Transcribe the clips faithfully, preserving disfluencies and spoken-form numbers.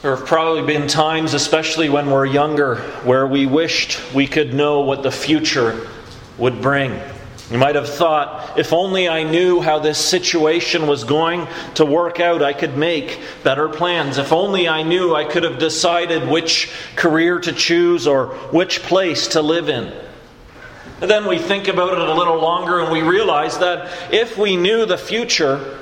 There have probably been times, especially when we're younger, where we wished we could know what the future would bring. You might have thought, if only I knew how this situation was going to work out, I could make better plans. If only I knew, I could have decided which career to choose or which place to live in. And then we think about it a little longer and we realize that if we knew the future,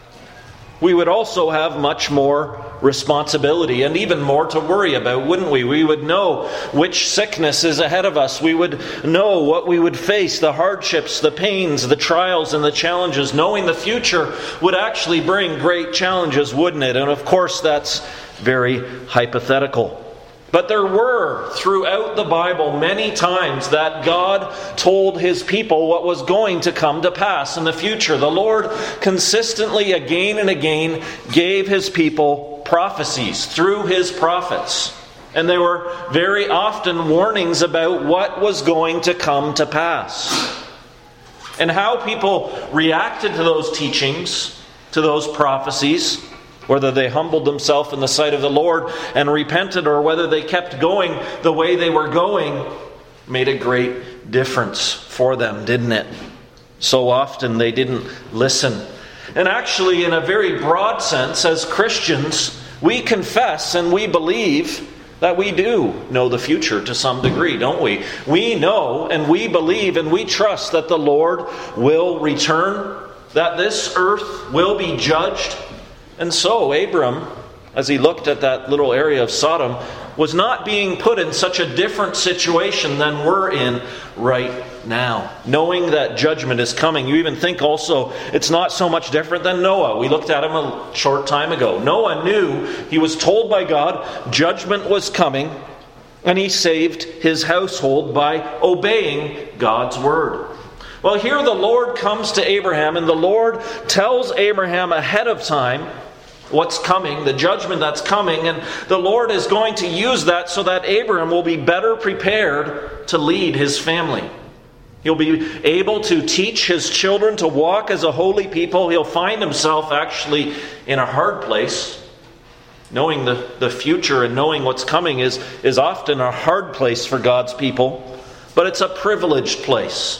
we would also have much more responsibility and even more to worry about, wouldn't we? We would know which sickness is ahead of us. We would know what we would face, the hardships, the pains, the trials, and the challenges. Knowing the future would actually bring great challenges, wouldn't it? And of course, that's very hypothetical. But there were, throughout the Bible, many times that God told His people what was going to come to pass in the future. The Lord consistently, again and again, gave His people prophecies through His prophets. And they were very often warnings about what was going to come to pass. And how people reacted to those teachings, to those prophecies, whether they humbled themselves in the sight of the Lord and repented, or whether they kept going the way they were going, made a great difference for them, didn't it? So often they didn't listen. And actually, in a very broad sense, as Christians, we confess and we believe that we do know the future to some degree, don't we? We know and we believe and we trust that the Lord will return, that this earth will be judged. And so Abram, as he looked at that little area of Sodom, was not being put in such a different situation than we're in right now. Knowing that judgment is coming. You even think also it's not so much different than Noah. We looked at him a short time ago. Noah knew, he was told by God, judgment was coming, and he saved his household by obeying God's word. Well, here the Lord comes to Abraham, and the Lord tells Abraham ahead of time what's coming, the judgment that's coming, and the Lord is going to use that so that Abraham will be better prepared to lead his family. He'll be able to teach his children to walk as a holy people. He'll find himself actually in a hard place. Knowing the, the future and knowing what's coming is, is often a hard place for God's people, but it's a privileged place.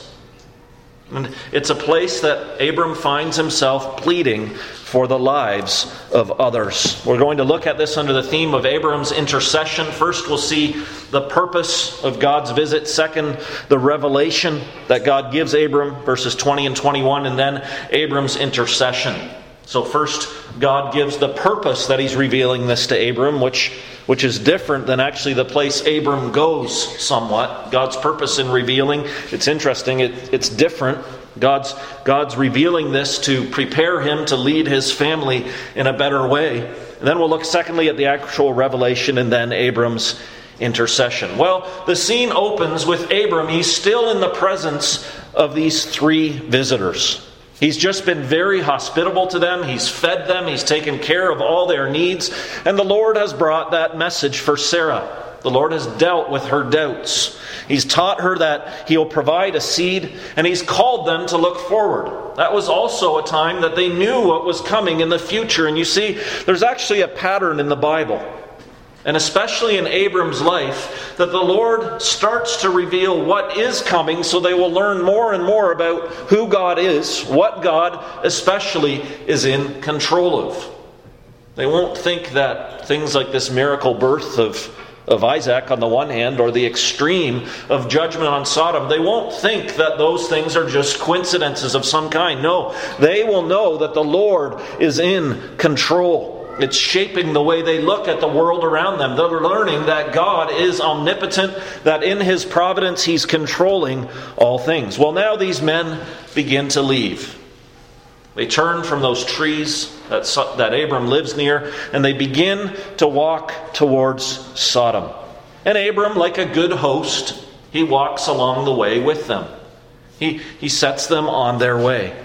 And it's a place that Abram finds himself pleading for the lives of others. We're going to look at this under the theme of Abram's intercession. First, we'll see the purpose of God's visit. Second, the revelation that God gives Abram, verses twenty and twenty-one, and then Abram's intercession. So first, God gives the purpose that He's revealing this to Abram, which, which is different than actually the place Abram goes somewhat. God's purpose in revealing, it's interesting, it, it's different. God's, God's revealing this to prepare him to lead his family in a better way. And then we'll look secondly at the actual revelation and then Abram's intercession. Well, the scene opens with Abram. He's still in the presence of these three visitors. He's just been very hospitable to them. He's fed them. He's taken care of all their needs. And the Lord has brought that message for Sarah. The Lord has dealt with her doubts. He's taught her that He'll provide a seed, and He's called them to look forward. That was also a time that they knew what was coming in the future. And you see, there's actually a pattern in the Bible, and especially in Abram's life, that the Lord starts to reveal what is coming so they will learn more and more about who God is, what God especially is in control of. They won't think that things like this miracle birth of, of Isaac on the one hand, or the extreme of judgment on Sodom, they won't think that those things are just coincidences of some kind. No, they will know that the Lord is in control. It's shaping the way they look at the world around them. They're learning that God is omnipotent, that in His providence He's controlling all things. Well, now these men begin to leave. They turn from those trees that, that Abram lives near, and they begin to walk towards Sodom. And Abram, like a good host, he walks along the way with them. He, he sets them on their way.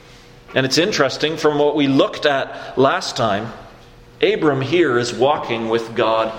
And it's interesting, from what we looked at last time, Abram here is walking with God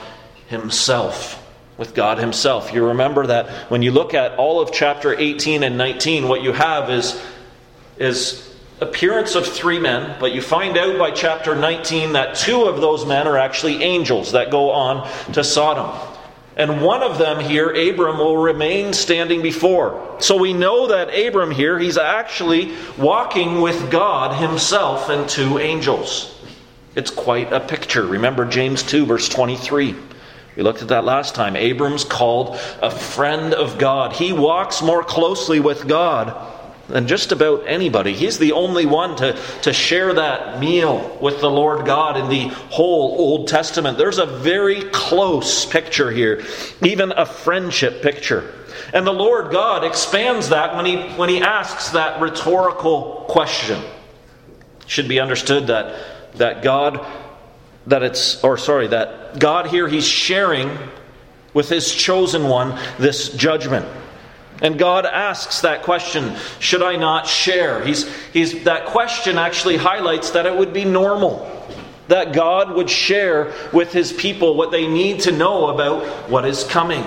Himself. With God Himself. You remember that when you look at all of chapter eighteen and nineteen, what you have is, is appearance of three men, but you find out by chapter nineteen that two of those men are actually angels that go on to Sodom. And one of them here, Abram, will remain standing before. So we know that Abram here, he's actually walking with God himself and two angels. It's quite a picture. Remember James two, verse twenty-three. We looked at that last time. Abram's called a friend of God. He walks more closely with God than just about anybody. He's the only one to, to share that meal with the Lord God in the whole Old Testament. There's a very close picture here, even a friendship picture. And the Lord God expands that when he, when he asks that rhetorical question. It should be understood that, that God, that it's, or sorry, that God here, he's sharing with his chosen one this judgment. And God asks that question, should I not share? He's, he's, that question actually highlights that it would be normal that God would share with his people what they need to know about what is coming.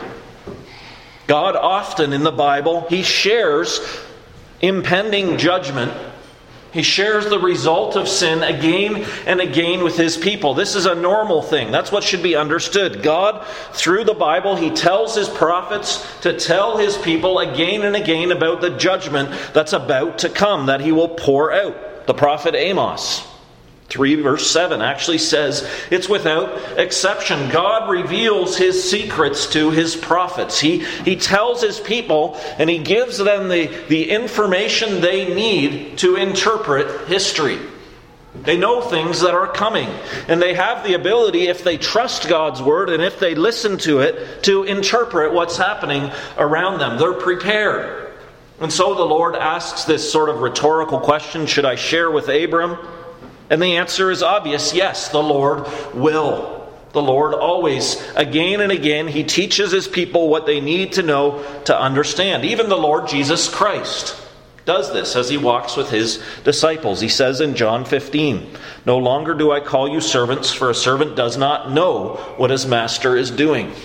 God often in the Bible, he shares impending judgment. He shares the result of sin again and again with his people. This is a normal thing. That's what should be understood. God, through the Bible, he tells his prophets to tell his people again and again about the judgment that's about to come, that he will pour out. The prophet Amos, three verse seven, actually says it's without exception. God reveals his secrets to his prophets. He, he tells his people and he gives them the, the information they need to interpret history. They know things that are coming. And they have the ability, if they trust God's word and if they listen to it, to interpret what's happening around them. They're prepared. And so the Lord asks this sort of rhetorical question, should I share with Abram? And the answer is obvious, yes, the Lord will. The Lord always, again and again, he teaches his people what they need to know to understand. Even the Lord Jesus Christ does this as he walks with his disciples. He says in John fifteen, no longer do I call you servants, for a servant does not know what his master is doing.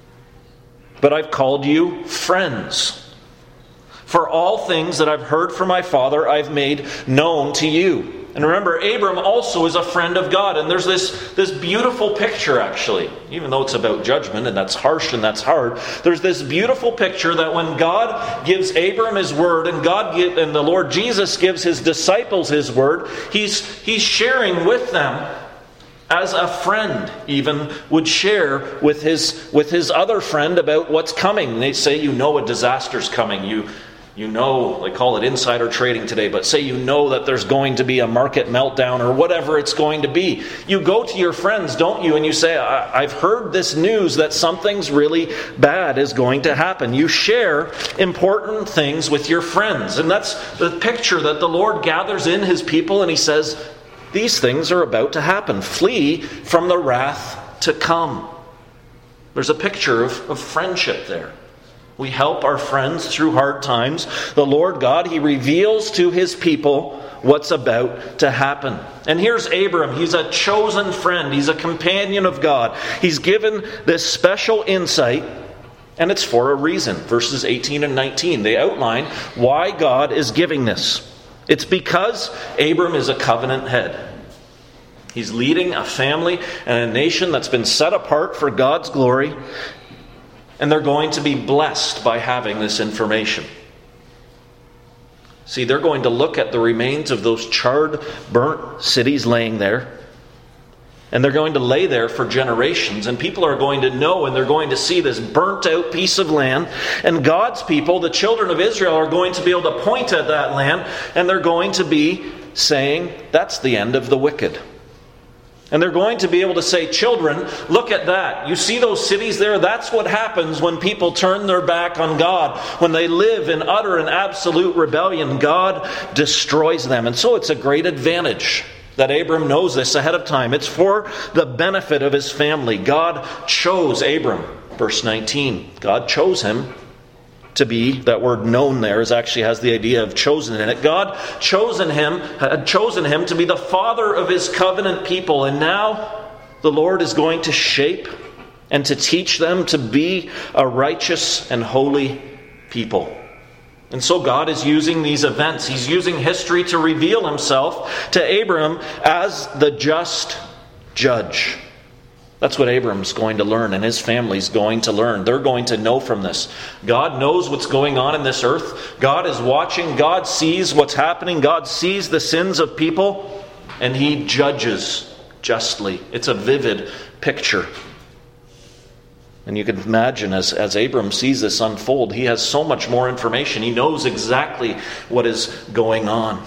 But I've called you friends. For all things that I've heard from my Father, I've made known to you. And remember, Abram also is a friend of God. And there's this, this beautiful picture, actually. Even though it's about judgment, and that's harsh and that's hard. There's this beautiful picture that when God gives Abram his word, and God give, and the Lord Jesus gives his disciples his word, he's, he's sharing with them as a friend even would share with his, with his other friend about what's coming. And they say, you know a disaster's coming. You You know, they call it insider trading today, but say you know that there's going to be a market meltdown or whatever it's going to be. You go to your friends, don't you? And you say, I- I've heard this news that something's really bad is going to happen. You share important things with your friends. And that's the picture that the Lord gathers in his people. And he says, these things are about to happen. Flee from the wrath to come. There's a picture of, of friendship there. We help our friends through hard times. The Lord God, he reveals to his people what's about to happen. And here's Abram. He's a chosen friend. He's a companion of God. He's given this special insight, and it's for a reason. Verses eighteen and nineteen, they outline why God is giving this. It's because Abram is a covenant head. He's leading a family and a nation that's been set apart for God's glory. And they're going to be blessed by having this information. See, they're going to look at the remains of those charred, burnt cities laying there. And they're going to lay there for generations. And people are going to know and they're going to see this burnt out piece of land. And God's people, the children of Israel, are going to be able to point at that land. And they're going to be saying, that's the end of the wicked. And they're going to be able to say, children, look at that. You see those cities there? That's what happens when people turn their back on God. When they live in utter and absolute rebellion, God destroys them. And so it's a great advantage that Abram knows this ahead of time. It's for the benefit of his family. God chose Abram. Verse nineteen. God chose him to be, that word known there is actually has the idea of chosen in it. God chosen him, had chosen him to be the father of his covenant people. And now the Lord is going to shape and to teach them to be a righteous and holy people. And so God is using these events. He's using history to reveal himself to Abram as the just judge. That's what Abram's going to learn, and his family's going to learn. They're going to know from this. God knows what's going on in this earth. God is watching. God sees what's happening. God sees the sins of people, and he judges justly. It's a vivid picture. And you can imagine as, as Abram sees this unfold, he has so much more information. He knows exactly what is going on.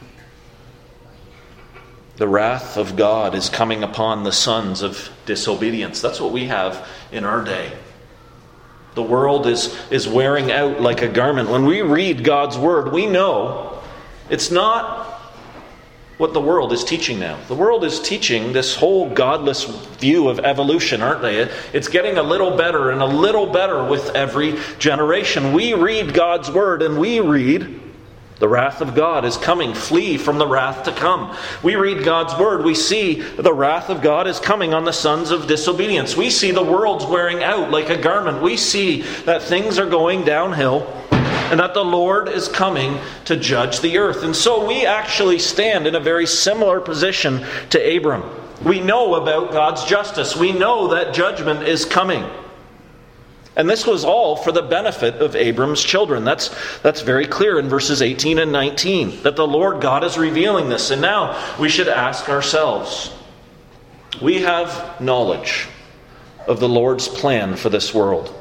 The wrath of God is coming upon the sons of disobedience. That's what we have in our day. The world is, is wearing out like a garment. When we read God's word, we know it's not what the world is teaching now. The world is teaching this whole godless view of evolution, aren't they? It's getting a little better and a little better with every generation. We read God's word and we read, the wrath of God is coming. Flee from the wrath to come. We read God's word. We see the wrath of God is coming on the sons of disobedience. We see the world's wearing out like a garment. We see that things are going downhill and that the Lord is coming to judge the earth. And so we actually stand in a very similar position to Abram. We know about God's justice. We know that judgment is coming. And this was all for the benefit of Abram's children. That's, that's very clear in verses eighteen and nineteen, that the Lord God is revealing this. And now we should ask ourselves, we have knowledge of the Lord's plan for this world.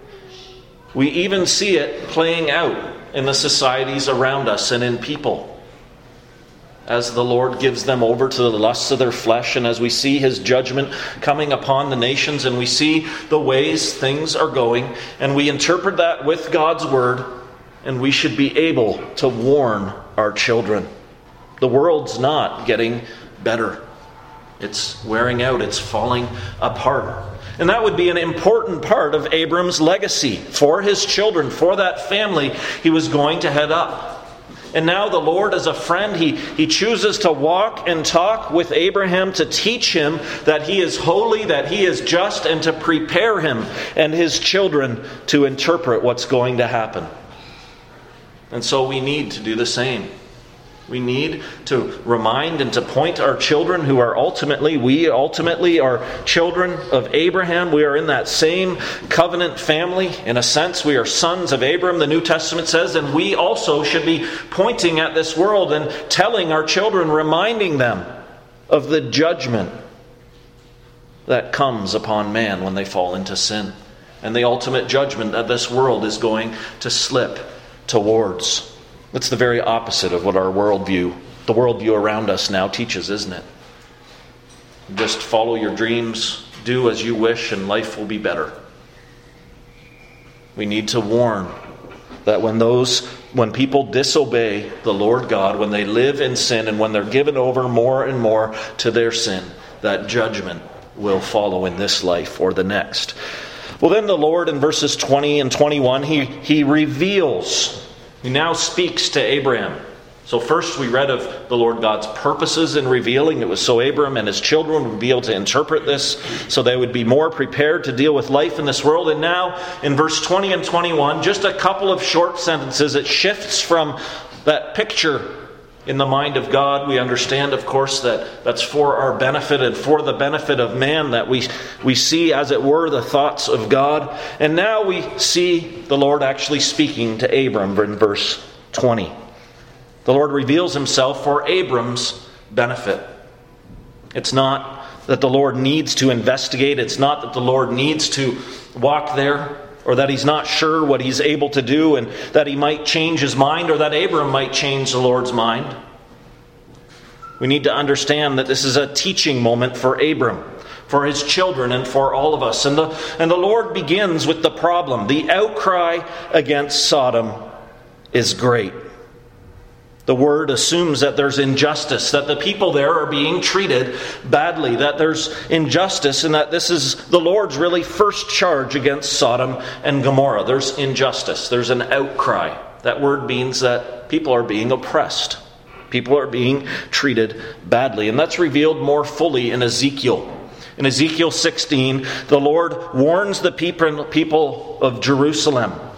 We even see it playing out in the societies around us and in people, as the Lord gives them over to the lusts of their flesh, and as we see his judgment coming upon the nations, and we see the ways things are going, and we interpret that with God's word, and we should be able to warn our children. The world's not getting better. It's wearing out. It's falling apart. And that would be an important part of Abram's legacy for his children, for that family he was going to head up. And now the Lord, as a friend, he, he chooses to walk and talk with Abraham to teach him that he is holy, that he is just, and to prepare him and his children to interpret what's going to happen. And so we need to do the same. We need to remind and to point our children, who are ultimately, we ultimately are children of Abraham. We are in that same covenant family. In a sense, we are sons of Abraham, the New Testament says, and we also should be pointing at this world and telling our children, reminding them of the judgment that comes upon man when they fall into sin, and the ultimate judgment that this world is going to slip towards. That's the very opposite of what our worldview, the worldview around us now teaches, isn't it? Just follow your dreams, do as you wish, and life will be better. We need to warn that when those, when people disobey the Lord God, when they live in sin, and when they're given over more and more to their sin, that judgment will follow in this life or the next. Well, then the Lord in verses twenty and twenty-one, he, he reveals. He now speaks to Abraham. So first we read of the Lord God's purposes in revealing. It was so Abraham and his children would be able to interpret this, so they would be more prepared to deal with life in this world. And now in verse twenty and twenty-one, just a couple of short sentences, it shifts from that picture in the mind of God. We understand, of course, that that's for our benefit and for the benefit of man, that we, we see, as it were, the thoughts of God. And now we see the Lord actually speaking to Abram in verse twenty. The Lord reveals himself for Abram's benefit. It's not that the Lord needs to investigate. It's not that the Lord needs to walk there, or that he's not sure what he's able to do, and that he might change his mind, or that Abram might change the Lord's mind. We need to understand that this is a teaching moment for Abram, for his children, and for all of us. And the, and the Lord begins with the problem. The outcry against Sodom is great. The word assumes that there's injustice, that the people there are being treated badly, that there's injustice, and that this is the Lord's really first charge against Sodom and Gomorrah. There's injustice. There's an outcry. That word means that people are being oppressed. People are being treated badly. And that's revealed more fully in Ezekiel. In Ezekiel sixteen, the Lord warns the people of Jerusalem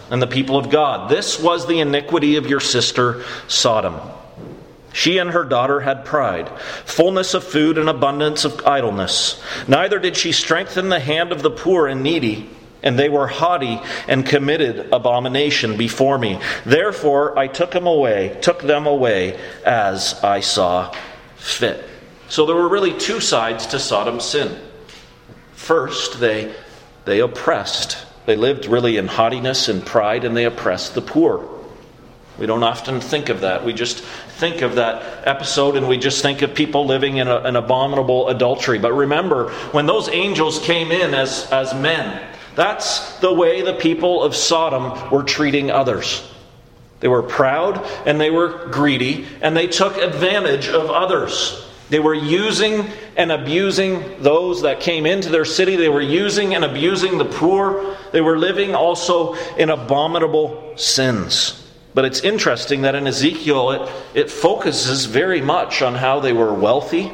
and the people of God. This was the iniquity of your sister Sodom. She and her daughter had pride, fullness of food and abundance of idleness. Neither did she strengthen the hand of the poor and needy, and they were haughty and committed abomination before me. Therefore I took them away, took them away as I saw fit. So there were really two sides to Sodom's sin. First, they they oppressed. They lived really in haughtiness and pride, and they oppressed the poor. We don't often think of that. We just think of that episode and we just think of people living in a, an abominable adultery. But remember, when those angels came in as, as men, that's the way the people of Sodom were treating others. They were proud and they were greedy and they took advantage of others. They were using and abusing those that came into their city. They were using and abusing the poor. They were living also in abominable sins. But it's interesting that in Ezekiel it, it focuses very much on how they were wealthy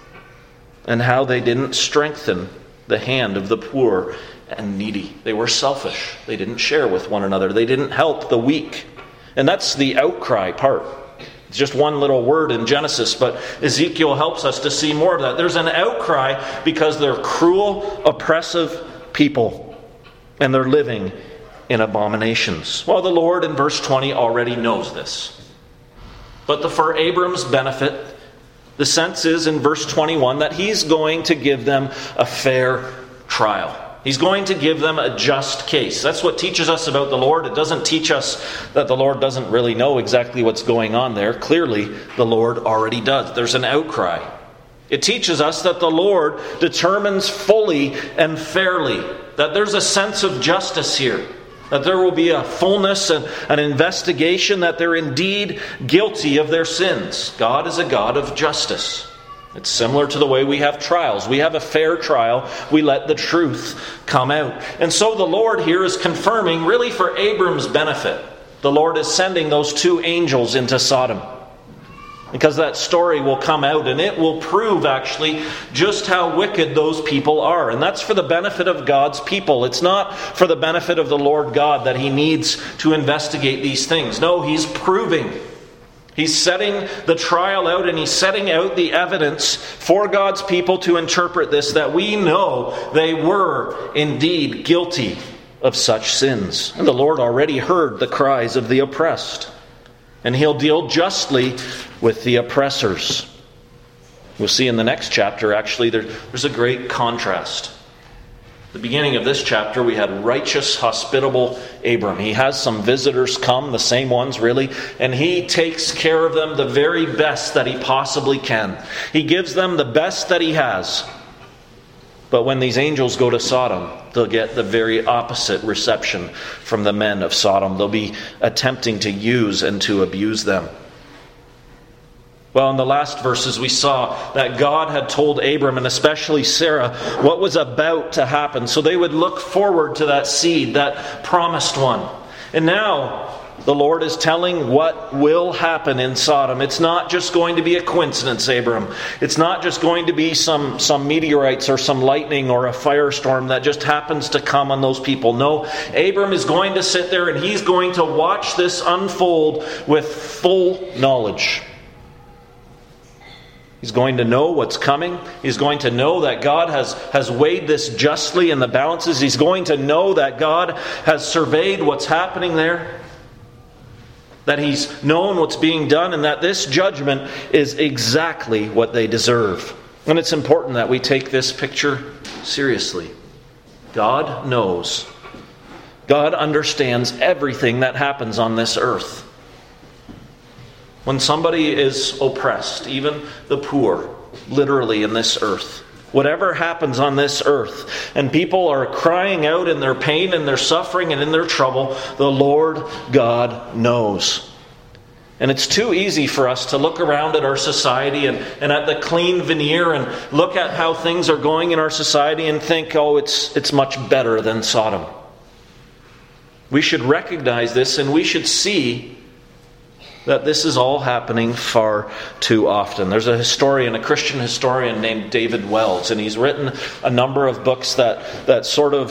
and how they didn't strengthen the hand of the poor and needy. They were selfish. They didn't share with one another. They didn't help the weak. And that's the outcry part. It's just one little word in Genesis, but Ezekiel helps us to see more of that. There's an outcry because they're cruel, oppressive people, and they're living in abominations. Well, the Lord in verse twenty already knows this. But the, for Abram's benefit, the sense is in verse twenty-one that he's going to give them a fair trial. He's going to give them a just case. That's what teaches us about the Lord. It doesn't teach us that the Lord doesn't really know exactly what's going on there. Clearly, the Lord already does. There's an outcry. It teaches us that the Lord determines fully and fairly, that there's a sense of justice here, that there will be a fullness and an investigation, that they're indeed guilty of their sins. God is a God of justice. It's similar to the way we have trials. We have a fair trial. We let the truth come out. And so the Lord here is confirming, really for Abram's benefit, the Lord is sending those two angels into Sodom. Because that story will come out and it will prove actually just how wicked those people are. And that's for the benefit of God's people. It's not for the benefit of the Lord God that He needs to investigate these things. No, He's proving. He's setting the trial out and He's setting out the evidence for God's people to interpret this, that we know they were indeed guilty of such sins. And the Lord already heard the cries of the oppressed. And He'll deal justly with the oppressors. We'll see in the next chapter, actually, there, there's a great contrast. The beginning of this chapter, we had righteous, hospitable Abram. He has some visitors come, the same ones really, and he takes care of them the very best that he possibly can. He gives them the best that he has. But when these angels go to Sodom, they'll get the very opposite reception from the men of Sodom. They'll be attempting to use and to abuse them. Well, in the last verses we saw that God had told Abram, and especially Sarah, what was about to happen. So they would look forward to that seed, that promised one. And now the Lord is telling what will happen in Sodom. It's not just going to be a coincidence, Abram. It's not just going to be some, some meteorites or some lightning or a firestorm that just happens to come on those people. No, Abram is going to sit there and he's going to watch this unfold with full knowledge. He's going to know what's coming. He's going to know that God has, has weighed this justly in the balances. He's going to know that God has surveyed what's happening there. That He's known what's being done, and that this judgment is exactly what they deserve. And it's important that we take this picture seriously. God knows. God understands everything that happens on this earth. When somebody is oppressed, even the poor, literally in this earth, whatever happens on this earth, and people are crying out in their pain and their suffering and in their trouble, the Lord God knows. And it's too easy for us to look around at our society and, and at the clean veneer and look at how things are going in our society and think, oh, it's it's much better than Sodom. We should recognize this and we should see that this is all happening far too often. There's a historian, a Christian historian named David Wells, and he's written a number of books that, that sort of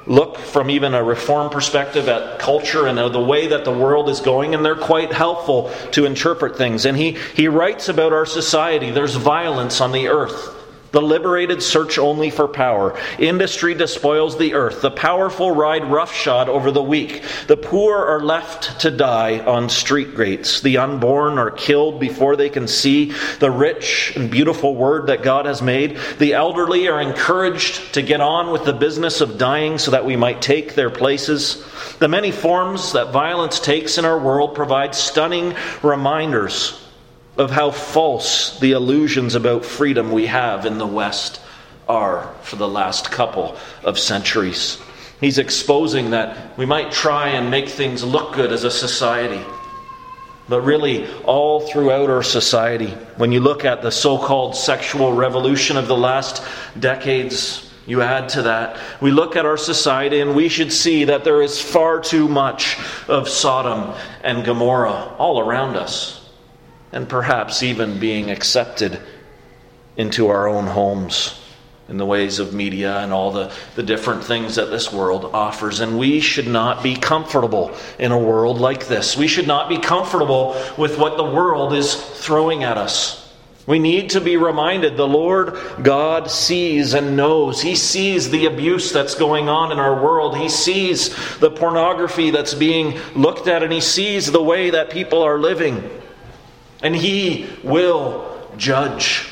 look from even a reform perspective at culture and the way that the world is going, and they're quite helpful to interpret things. And he, he writes about our society. There's violence on the earth. The liberated search only for power. Industry despoils the earth. The powerful ride roughshod over the weak. The poor are left to die on street grates. The unborn are killed before they can see the rich and beautiful word that God has made. The elderly are encouraged to get on with the business of dying so that we might take their places. The many forms that violence takes in our world provide stunning reminders of how false the illusions about freedom we have in the West are for the last couple of centuries. He's exposing that we might try and make things look good as a society, but really all throughout our society, when you look at the so-called sexual revolution of the last decades, you add to that, we look at our society and we should see that there is far too much of Sodom and Gomorrah all around us. And perhaps even being accepted into our own homes in the ways of media and all the, the different things that this world offers. And we should not be comfortable in a world like this. We should not be comfortable with what the world is throwing at us. We need to be reminded the Lord God sees and knows. He sees the abuse that's going on in our world. He sees the pornography that's being looked at, and He sees the way that people are living. And He will judge.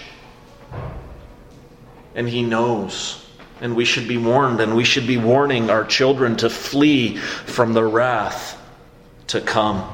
And He knows. And we should be warned, and we should be warning our children to flee from the wrath to come.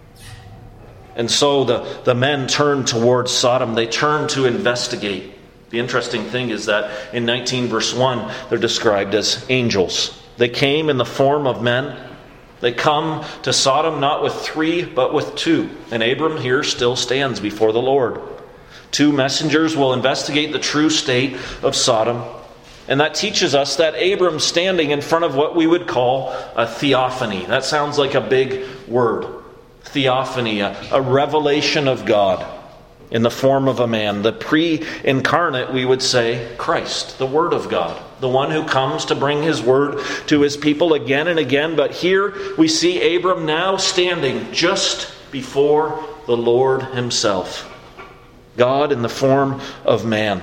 And so the, the men turned towards Sodom. They turned to investigate. The interesting thing is that in nineteen verse one, they're described as angels. They came in the form of men. They come to Sodom not with three, but with two. And Abram here still stands before the Lord. Two messengers will investigate the true state of Sodom. And that teaches us that Abram's standing in front of what we would call a theophany. That sounds like a big word. Theophany, a, a revelation of God in the form of a man. The pre-incarnate, we would say, Christ, the Word of God. The one who comes to bring His Word to His people again and again. But here we see Abram now standing just before the Lord Himself. God in the form of man.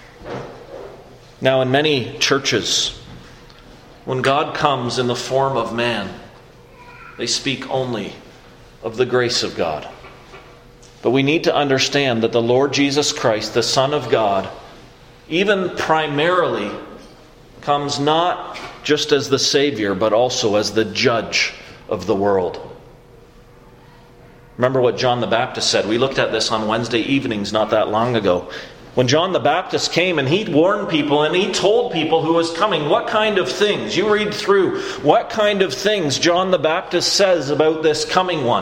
Now in many churches, when God comes in the form of man, they speak only of the grace of God. But we need to understand that the Lord Jesus Christ, the Son of God, even primarily comes not just as the Savior, but also as the judge of the world. Remember what John the Baptist said. We looked at this on Wednesday evenings not that long ago. When John the Baptist came and he warned people and he told people who was coming what kind of things. You read through what kind of things John the Baptist says about this coming one.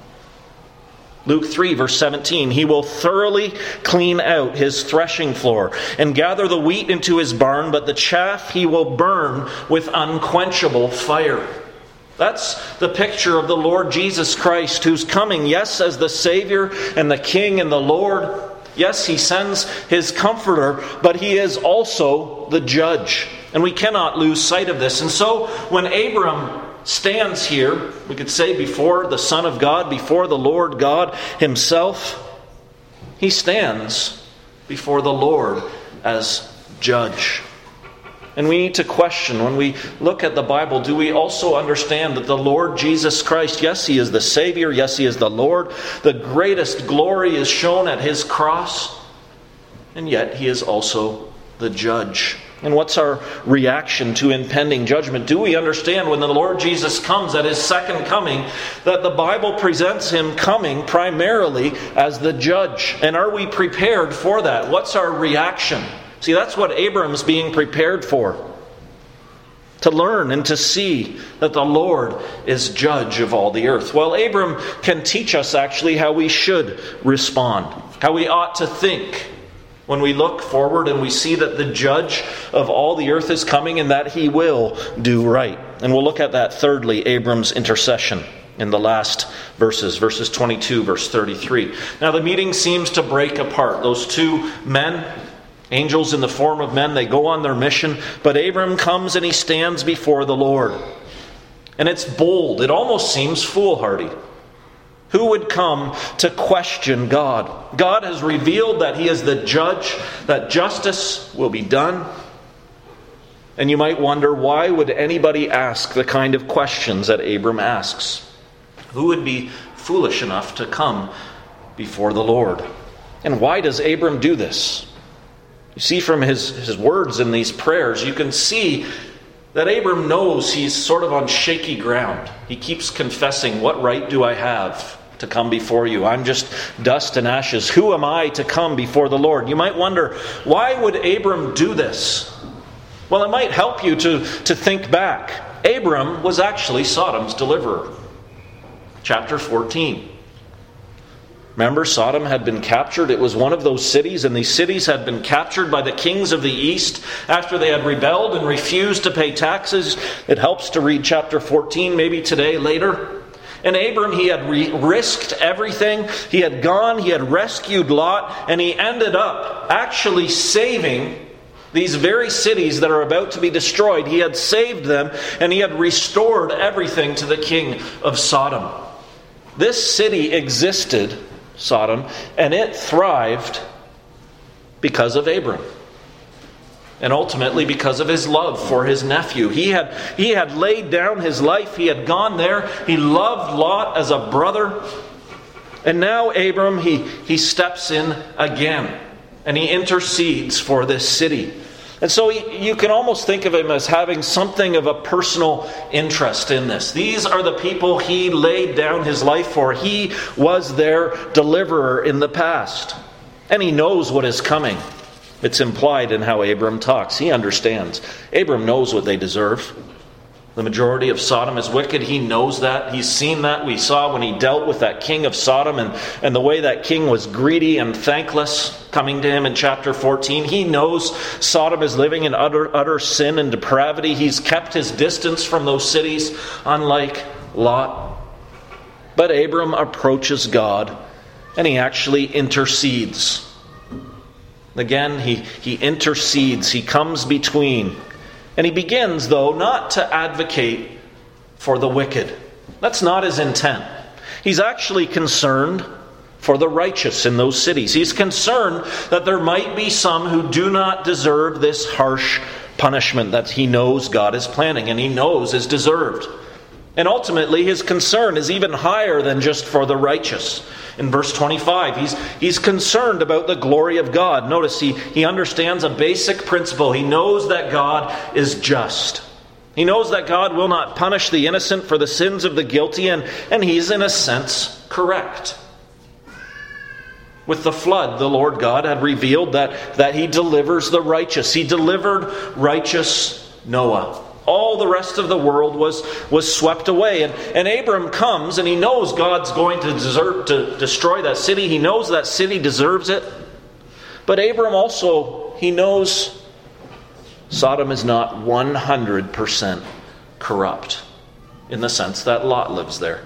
Luke three verse seventeen, He will thoroughly clean out His threshing floor and gather the wheat into His barn, but the chaff He will burn with unquenchable fire. That's the picture of the Lord Jesus Christ, who's coming, yes, as the Savior and the King and the Lord. Yes, He sends His Comforter, but He is also the Judge. And we cannot lose sight of this. And so when Abram stands here, we could say before the Son of God, before the Lord God Himself, he stands before the Lord as judge. And we need to question, when we look at the Bible, do we also understand that the Lord Jesus Christ, yes, He is the Savior, yes, He is the Lord, the greatest glory is shown at His cross, and yet He is also the judge. And what's our reaction to impending judgment? Do we understand when the Lord Jesus comes at His second coming that the Bible presents Him coming primarily as the judge? And are we prepared for that? What's our reaction? See, that's what Abram's being prepared for. To learn and to see that the Lord is judge of all the earth. Well, Abram can teach us actually how we should respond. How we ought to think when we look forward and we see that the judge of all the earth is coming and that He will do right. And we'll look at that thirdly, Abram's intercession in the last verses, verses twenty-two, verse thirty-three. Now the meeting seems to break apart. Those two men, Angels in the form of men, they go on their mission, but Abram comes and he stands before the Lord. And it's bold. It almost seems foolhardy. Who would come to question God? God has revealed that He is the judge, that justice will be done. And you might wonder, why would anybody ask the kind of questions that Abram asks? Who would be foolish enough to come before the Lord? And why does Abram do this? You see from his, his words in these prayers, you can see that Abram knows he's sort of on shaky ground. He keeps confessing, what right do I have to come before you? I'm just dust and ashes. Who am I to come before the Lord? You might wonder, why would Abram do this? Well, it might help you to, to think back. Abram was actually Sodom's deliverer. Chapter fourteen. Remember, Sodom had been captured. It was one of those cities, and these cities had been captured by the kings of the east after they had rebelled and refused to pay taxes. It helps to read chapter fourteen, maybe today, later. And Abram, he had re- risked everything. He had gone, he had rescued Lot, and he ended up actually saving these very cities that are about to be destroyed. He had saved them, and he had restored everything to the king of Sodom. This city existed, Sodom, and it thrived because of Abram. And ultimately because of his love for his nephew. He had, he had laid down his life. He had gone there. He loved Lot as a brother. And now Abram, he, he steps in again. And he intercedes for this city. And so he, you can almost think of him as having something of a personal interest in this. These are the people he laid down his life for. He was their deliverer in the past. And he knows what is coming. It's implied in how Abram talks. He understands. Abram knows what they deserve. The majority of Sodom is wicked. He knows that. He's seen that. We saw when he dealt with that king of Sodom and, and the way that king was greedy and thankless coming to him in chapter fourteen. He knows Sodom is living in utter, utter sin and depravity. He's kept his distance from those cities, unlike Lot. But Abram approaches God and he actually intercedes. Again, he, he intercedes. He comes between. And he begins, though, not to advocate for the wicked. That's not his intent. He's actually concerned for the righteous in those cities. He's concerned that there might be some who do not deserve this harsh punishment that he knows God is planning and he knows is deserved. And ultimately, his concern is even higher than just for the righteous. In verse twenty-five, he's, he's concerned about the glory of God. Notice he, he understands a basic principle. He knows that God is just. He knows that God will not punish the innocent for the sins of the guilty, and, and he's in a sense correct. With the flood, the Lord God had revealed that, that he delivers the righteous. He delivered righteous Noah. All the rest of the world was, was swept away. And, and Abram comes and he knows God's going to, desert, to destroy that city. He knows that city deserves it. But Abram also, he knows Sodom is not one hundred percent corrupt in the sense that Lot lives there.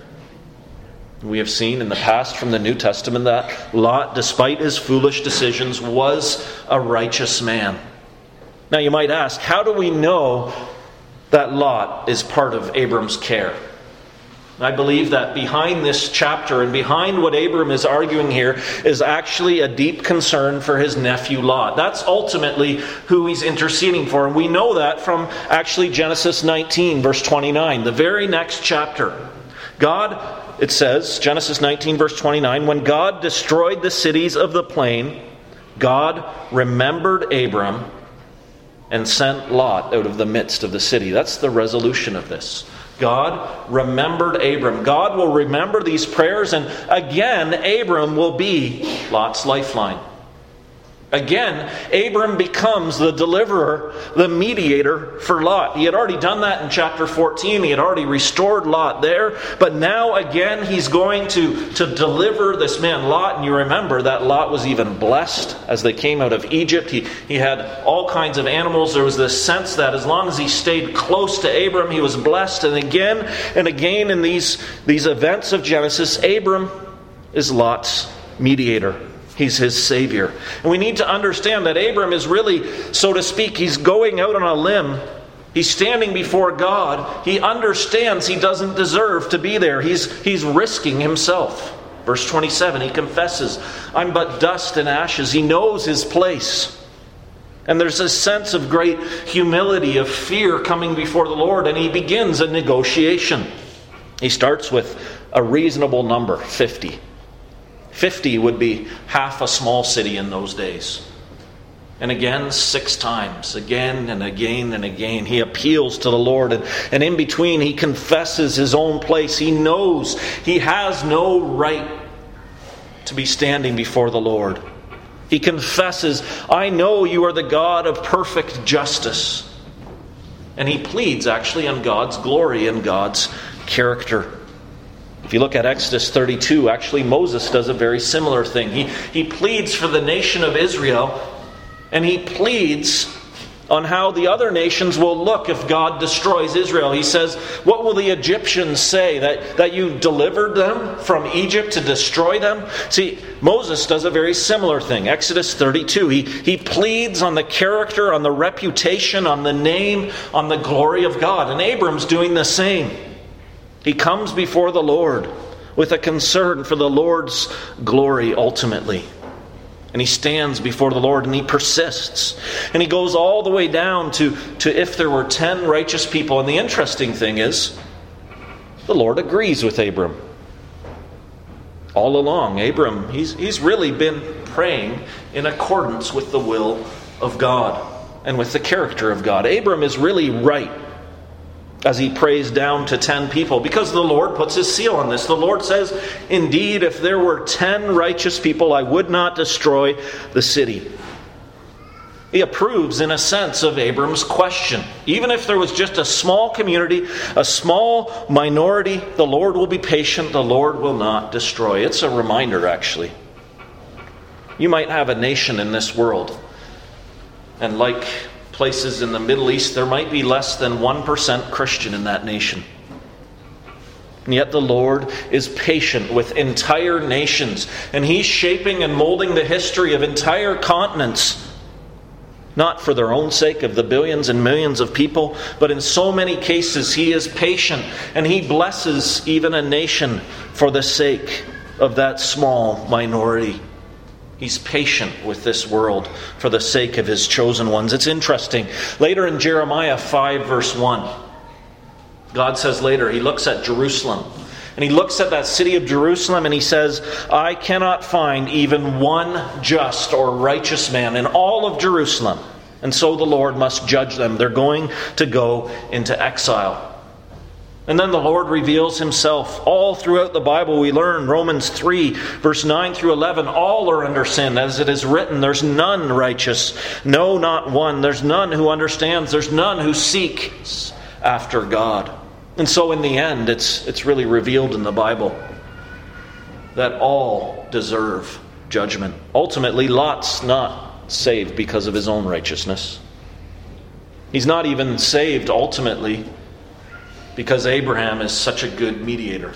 We have seen in the past from the New Testament that Lot, despite his foolish decisions, was a righteous man. Now you might ask, how do we know that Lot is part of Abram's care? I believe that behind this chapter and behind what Abram is arguing here is actually a deep concern for his nephew Lot. That's ultimately who he's interceding for. And we know that from actually Genesis nineteen, verse twenty-nine, the very next chapter. God, it says, Genesis nineteen, verse twenty-nine, when God destroyed the cities of the plain, God remembered Abram and sent Lot out of the midst of the city. That's the resolution of this. God remembered Abram. God will remember these prayers, and again, Abram will be Lot's lifeline. Again, Abram becomes the deliverer, the mediator for Lot. He had already done that in chapter fourteen. He had already restored Lot there. But now again, he's going to, to deliver this man Lot. And you remember that Lot was even blessed as they came out of Egypt. He, he had all kinds of animals. There was this sense that as long as he stayed close to Abram, he was blessed. And again and again in these, these events of Genesis, Abram is Lot's mediator. He's his Savior. And we need to understand that Abram is really, so to speak, he's going out on a limb. He's standing before God. He understands he doesn't deserve to be there. He's, he's risking himself. Verse twenty-seven, he confesses, I'm but dust and ashes. He knows his place. And there's a sense of great humility, of fear coming before the Lord, and he begins a negotiation. He starts with a reasonable number, fifty. fifty would be half a small city in those days. And again, six times, again and again and again, he appeals to the Lord. And, and in between, he confesses his own place. He knows he has no right to be standing before the Lord. He confesses, I know you are the God of perfect justice. And he pleads actually on God's glory and God's character. If you look at Exodus thirty-two, actually Moses does a very similar thing. He, he pleads for the nation of Israel, and he pleads on how the other nations will look if God destroys Israel. He says, what will the Egyptians say? That, that you delivered them from Egypt to destroy them? See, Moses does a very similar thing. Exodus thirty-two, he, he pleads on the character, on the reputation, on the name, on the glory of God. And Abram's doing the same. He comes before the Lord with a concern for the Lord's glory ultimately. And he stands before the Lord and he persists. And he goes all the way down to, to if there were ten righteous people. And the interesting thing is, the Lord agrees with Abram. All along, Abram, he's, he's really been praying in accordance with the will of God and with the character of God. Abram is really right as he prays down to ten people, because the Lord puts his seal on this. The Lord says, indeed, if there were ten righteous people, I would not destroy the city. He approves, in a sense, of Abram's question. Even if there was just a small community, a small minority, the Lord will be patient, the Lord will not destroy. It's a reminder, actually. You might have a nation in this world, and like places in the Middle East, there might be less than one percent Christian in that nation. And yet the Lord is patient with entire nations. And He's shaping and molding the history of entire continents. Not for their own sake of the billions and millions of people, but in so many cases He is patient. And He blesses even a nation for the sake of that small minority. He's patient with this world for the sake of His chosen ones. It's interesting. Later in Jeremiah five verse one, God says later, He looks at Jerusalem. And He looks at that city of Jerusalem and He says, I cannot find even one just or righteous man in all of Jerusalem. And so the Lord must judge them. They're going to go into exile. And then the Lord reveals Himself. All throughout the Bible we learn, Romans three, verse nine through eleven, all are under sin. As it is written, there's none righteous. No, not one. There's none who understands. There's none who seeks after God. And so in the end, it's, it's really revealed in the Bible that all deserve judgment. Ultimately, Lot's not saved because of his own righteousness. He's not even saved ultimately because Abraham is such a good mediator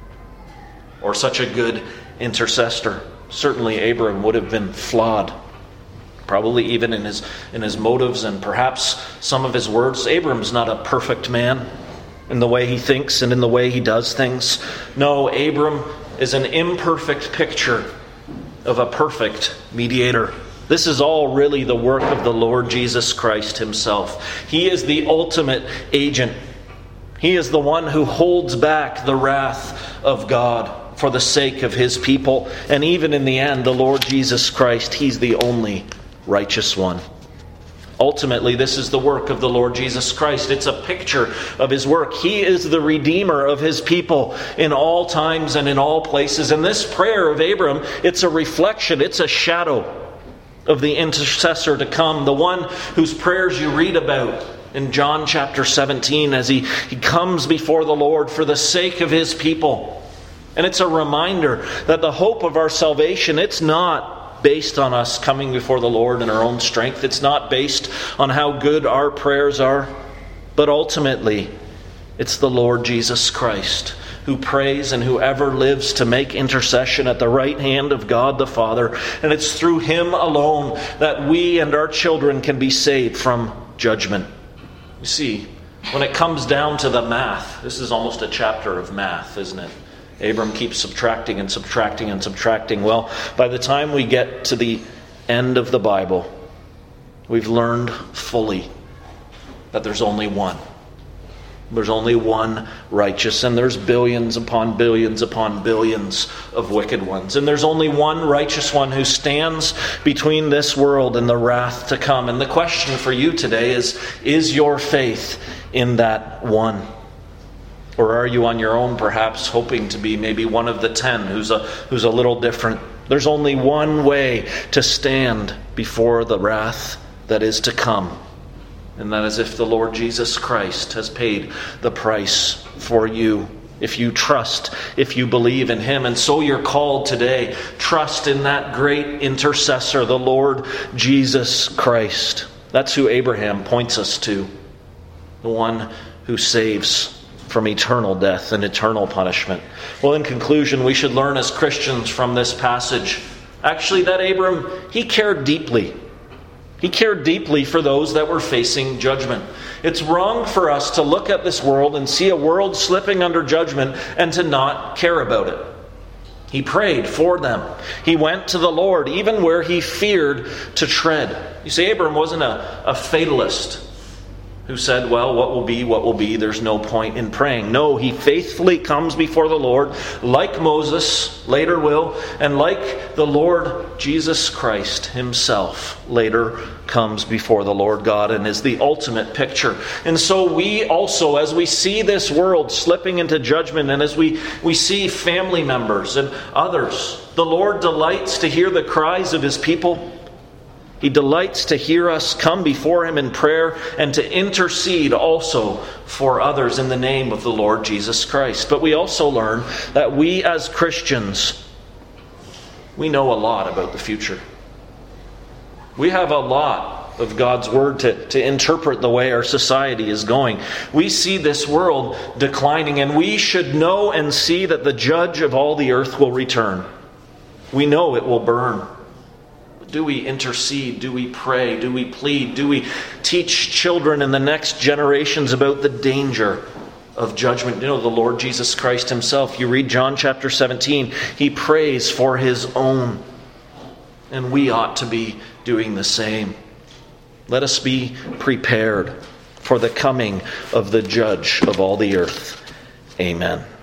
or such a good intercessor. Certainly Abraham would have been flawed, probably even in his in his motives and perhaps some of his words. Abraham's not a perfect man in the way he thinks and in the way he does things. No, Abram is an imperfect picture of a perfect mediator. This is all really the work of the Lord Jesus Christ Himself. He is the ultimate agent. He is the one who holds back the wrath of God for the sake of His people. And even in the end, the Lord Jesus Christ, He's the only righteous one. Ultimately, this is the work of the Lord Jesus Christ. It's a picture of His work. He is the Redeemer of His people in all times and in all places. And this prayer of Abram, it's a reflection, it's a shadow of the intercessor to come, the one whose prayers you read about in John chapter seventeen as he, he comes before the Lord for the sake of His people. And it's a reminder that the hope of our salvation, it's not based on us coming before the Lord in our own strength. It's not based on how good our prayers are. But ultimately, it's the Lord Jesus Christ who prays and who ever lives to make intercession at the right hand of God the Father. And it's through him alone that we and our children can be saved from judgment. You see, when it comes down to the math, this is almost a chapter of math, isn't it? Abram keeps subtracting and subtracting and subtracting. Well, by the time we get to the end of the Bible, we've learned fully that there's only one. There's only one righteous, and there's billions upon billions upon billions of wicked ones. And there's only one righteous one who stands between this world and the wrath to come. And the question for you today is, is your faith in that one? Or are you on your own, perhaps hoping to be maybe one of the ten who's a, who's a little different? There's only one way to stand before the wrath that is to come. And that is if the Lord Jesus Christ has paid the price for you. If you trust, if you believe in him. And so you're called today. Trust in that great intercessor, the Lord Jesus Christ. That's who Abraham points us to. The one who saves from eternal death and eternal punishment. Well, in conclusion, we should learn as Christians from this passage, actually, that Abram, he cared deeply. He cared deeply for those that were facing judgment. It's wrong for us to look at this world and see a world slipping under judgment and to not care about it. He prayed for them. He went to the Lord, even where he feared to tread. You see, Abram wasn't a, a fatalist who said, well, what will be, what will be, there's no point in praying. No, he faithfully comes before the Lord, like Moses later will, and like the Lord Jesus Christ himself later comes before the Lord God and is the ultimate picture. And so we also, as we see this world slipping into judgment, and as we, we see family members and others, the Lord delights to hear the cries of his people. He delights to hear us come before him in prayer and to intercede also for others in the name of the Lord Jesus Christ. But we also learn that we as Christians, we know a lot about the future. We have a lot of God's Word to, to interpret the way our society is going. We see this world declining, and we should know and see that the judge of all the earth will return. We know it will burn. Do we intercede? Do we pray? Do we plead? Do we teach children and the next generations about the danger of judgment? You know, the Lord Jesus Christ himself, you read John chapter seventeen, he prays for his own. And we ought to be doing the same. Let us be prepared for the coming of the judge of all the earth. Amen.